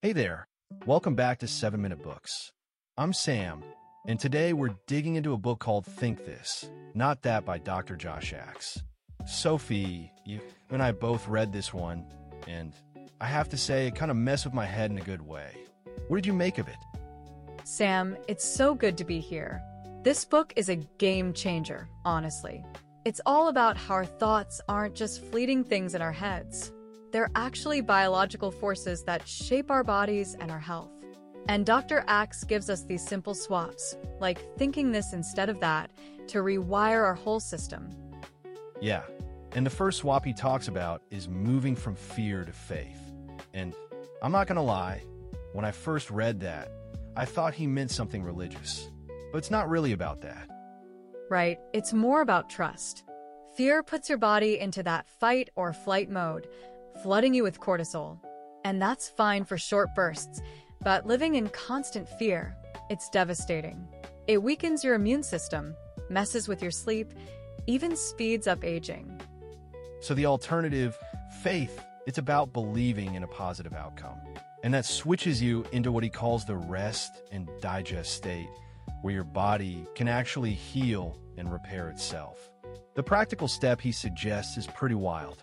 Hey there, welcome back to 7 Minute Books. I'm Sam, and today we're digging into a book called Think This, Not That by Dr. Josh Axe. Sophie, you and I both read this one, and I have to say it kind of messed with my head in a good way. What did you make of it? Sam, it's so good to be here. This book is a game changer, honestly. It's all about how our thoughts aren't just fleeting things in our heads. They're actually biological forces that shape our bodies and our health. And Dr. Axe gives us these simple swaps, like thinking this instead of that, to rewire our whole system. Yeah, and the first swap he talks about is moving from fear to faith. And I'm not gonna lie, when I first read that, I thought he meant something religious. But it's not really about that. Right, it's more about trust. Fear puts your body into that fight or flight mode, flooding you with cortisol. And that's fine for short bursts, but living in constant fear, it's devastating. It weakens your immune system, messes with your sleep, even speeds up aging. So the alternative, faith, it's about believing in a positive outcome. And that switches you into what he calls the rest and digest state, where your body can actually heal and repair itself. The practical step he suggests is pretty wild.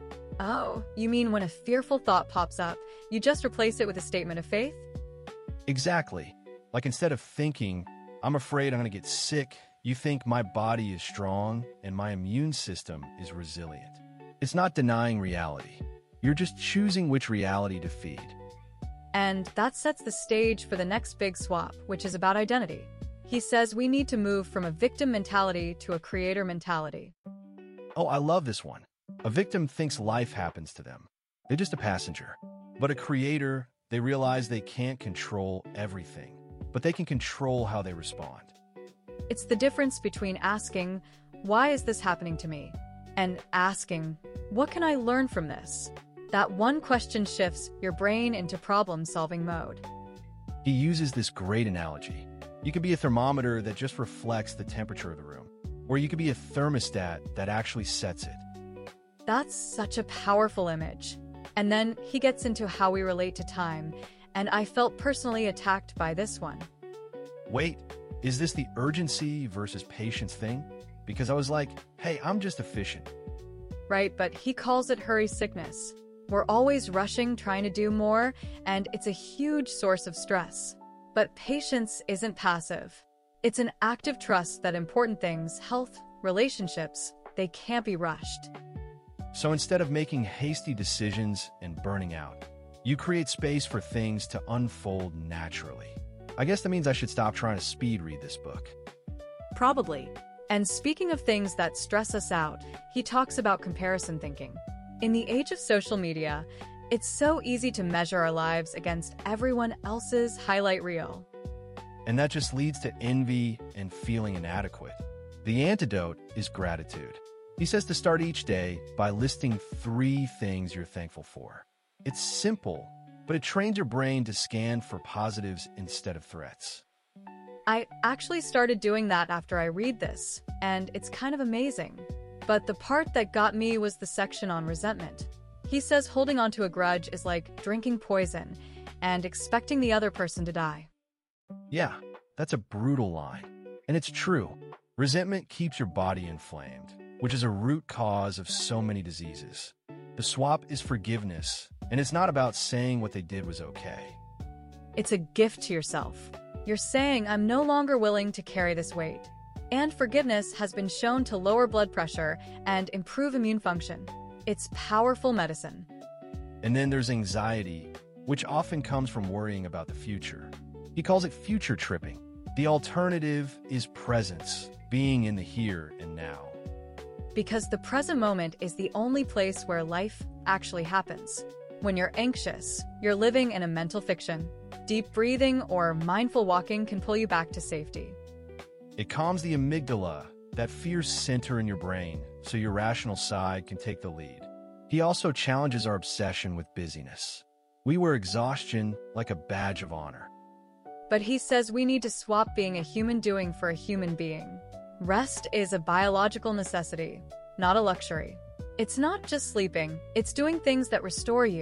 Oh, you mean when a fearful thought pops up, you just replace it with a statement of faith? Exactly. Like instead of thinking, I'm afraid I'm going to get sick, you think my body is strong and my immune system is resilient. It's not denying reality. You're just choosing which reality to feed. And that sets the stage for the next big swap, which is about identity. He says we need to move from a victim mentality to a creator mentality. Oh, I love this one. A victim thinks life happens to them. They're just a passenger. But a creator, they realize they can't control everything, but they can control how they respond. It's the difference between asking, why is this happening to me? And asking, what can I learn from this? That one question shifts your brain into problem-solving mode. He uses this great analogy. You could be a thermometer that just reflects the temperature of the room, or you could be a thermostat that actually sets it. That's such a powerful image. And then he gets into how we relate to time, and I felt personally attacked by this one. Wait, is this the urgency versus patience thing? Because I was like, hey, I'm just efficient. Right, but he calls it hurry sickness. We're always rushing, trying to do more, and it's a huge source of stress. But patience isn't passive. It's an active trust that important things, health, relationships, they can't be rushed. So instead of making hasty decisions and burning out, you create space for things to unfold naturally. I guess that means I should stop trying to speed read this book. Probably. And speaking of things that stress us out, he talks about comparison thinking. In the age of social media, it's so easy to measure our lives against everyone else's highlight reel. And that just leads to envy and feeling inadequate. The antidote is gratitude. He says to start each day by listing 3 things you're thankful for. It's simple, but it trains your brain to scan for positives instead of threats. I actually started doing that after I read this, and it's kind of amazing. But the part that got me was the section on resentment. He says holding onto a grudge is like drinking poison and expecting the other person to die. Yeah, that's a brutal line. And it's true. Resentment keeps your body inflamed, which is a root cause of so many diseases. The swap is forgiveness, and it's not about saying what they did was okay. It's a gift to yourself. You're saying, I'm no longer willing to carry this weight. And forgiveness has been shown to lower blood pressure and improve immune function. It's powerful medicine. And then there's anxiety, which often comes from worrying about the future. He calls it future tripping. The alternative is presence, being in the here and now. Because the present moment is the only place where life actually happens. When you're anxious, you're living in a mental fiction. Deep breathing or mindful walking can pull you back to safety. It calms the amygdala, that fear center in your brain, so your rational side can take the lead. He also challenges our obsession with busyness. We wear exhaustion like a badge of honor. But he says we need to swap being a human doing for a human being. Rest is a biological necessity, not a luxury. It's not just sleeping, it's doing things that restore you,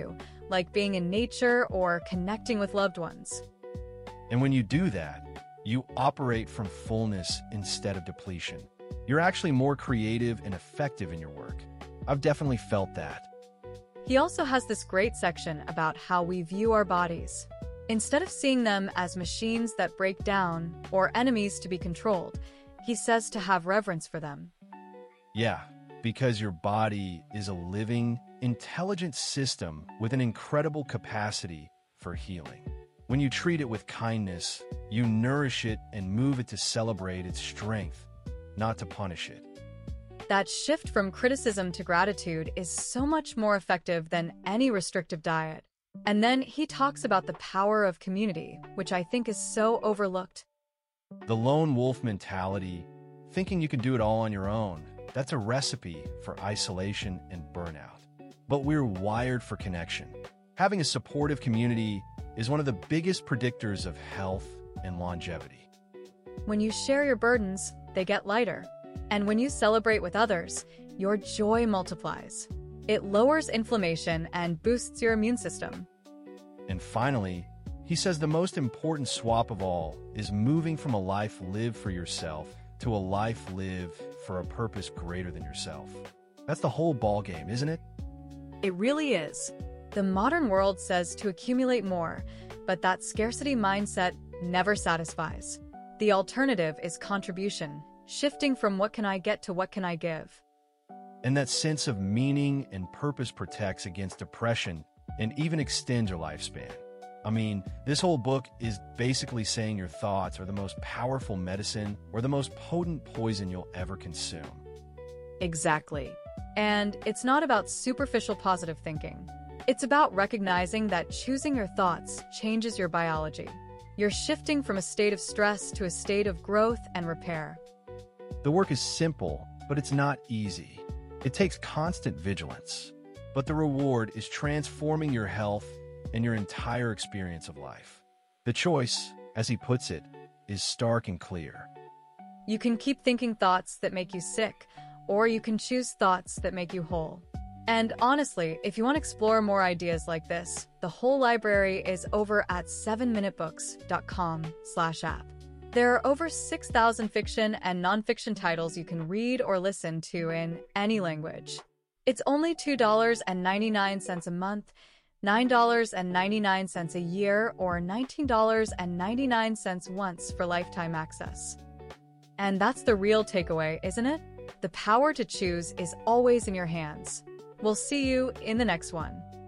like being in nature or connecting with loved ones. And when you do that, you operate from fullness instead of depletion. You're actually more creative and effective in your work. I've definitely felt that. He also has this great section about how we view our bodies. Instead of seeing them as machines that break down or enemies to be controlled, he says to have reverence for them. Yeah, because your body is a living, intelligent system with an incredible capacity for healing. When you treat it with kindness, you nourish it and move it to celebrate its strength, not to punish it. That shift from criticism to gratitude is so much more effective than any restrictive diet. And then he talks about the power of community, which I think is so overlooked. The lone wolf mentality, thinking you can do it all on your own, that's a recipe for isolation and burnout. But we're wired for connection. Having a supportive community is one of the biggest predictors of health and longevity. When you share your burdens, they get lighter. And when you celebrate with others, your joy multiplies. It lowers inflammation and boosts your immune system. And finally, he says the most important swap of all is moving from a life lived for yourself to a life lived for a purpose greater than yourself. That's the whole ballgame, isn't it? It really is. The modern world says to accumulate more, but that scarcity mindset never satisfies. The alternative is contribution, shifting from what can I get to what can I give. And that sense of meaning and purpose protects against depression and even extends your lifespan. I mean, this whole book is basically saying your thoughts are the most powerful medicine or the most potent poison you'll ever consume. Exactly. And it's not about superficial positive thinking. It's about recognizing that choosing your thoughts changes your biology. You're shifting from a state of stress to a state of growth and repair. The work is simple, but it's not easy. It takes constant vigilance. But the reward is transforming your health and your entire experience of life. The choice, as he puts it, is stark and clear. You can keep thinking thoughts that make you sick, or you can choose thoughts that make you whole. And honestly, if you want to explore more ideas like this, the whole library is over at 7minutebooks.com/app. There are over 6,000 fiction and nonfiction titles you can read or listen to in any language. It's only $2.99 a month, $9.99 a year, or $19.99 once for lifetime access. And that's the real takeaway, isn't it? The power to choose is always in your hands. We'll see you in the next one.